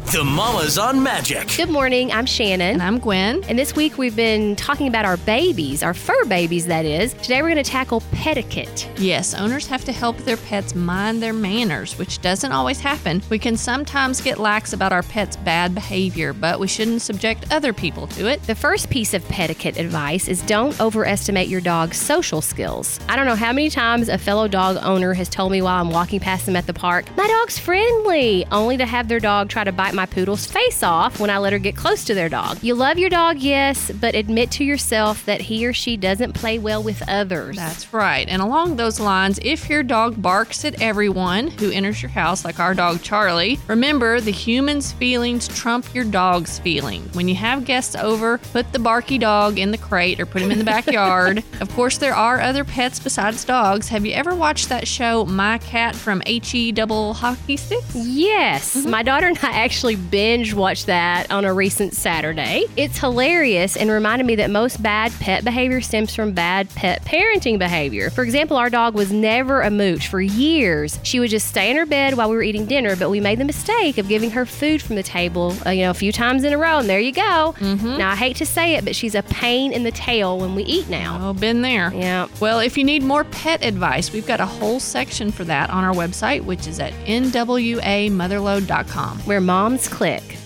The Mamas on Magic. Good morning, I'm Shannon. And I'm Gwen. And this week we've been talking about our babies, our fur babies, that is. Today we're going to tackle pet etiquette. Yes, owners have to help their pets mind their manners, which doesn't always happen. We can sometimes get lax about our pet's bad behavior, but we shouldn't subject other people to it. The first piece of pet etiquette advice is don't overestimate your dog's social skills. I don't know how many times a fellow dog owner has told me while I'm walking past them at the park, "My dog's friendly," only to have their dog try to bite my poodle's face off when I let her get close to their dog. You love your dog, yes, but admit to yourself that he or she doesn't play well with others. That's right. And along those lines, if your dog barks at everyone who enters your house, like our dog Charlie, remember the human's feelings trump your dog's feeling. When you have guests over, put the barky dog in the crate or put him in the backyard. Of course, there are other pets besides dogs. Have you ever watched that show, My Cat from HE Double Hockey Sticks? Yes. My daughter and I actually binge watched that on a recent Saturday. It's hilarious and reminded me that most bad pet behavior stems from bad pet parenting behavior. For example, our dog was never a mooch for years. She would just stay in her bed while we were eating dinner, but we made the mistake of giving her food from the table, a few times in a row, and there you go. Now, I hate to say it, but she's a pain in the tail when we eat now. Oh, been there. Yeah. Well, if you need more pet advice, we've got a whole section for that on our website, which is at nwamotherload.com. Where moms click.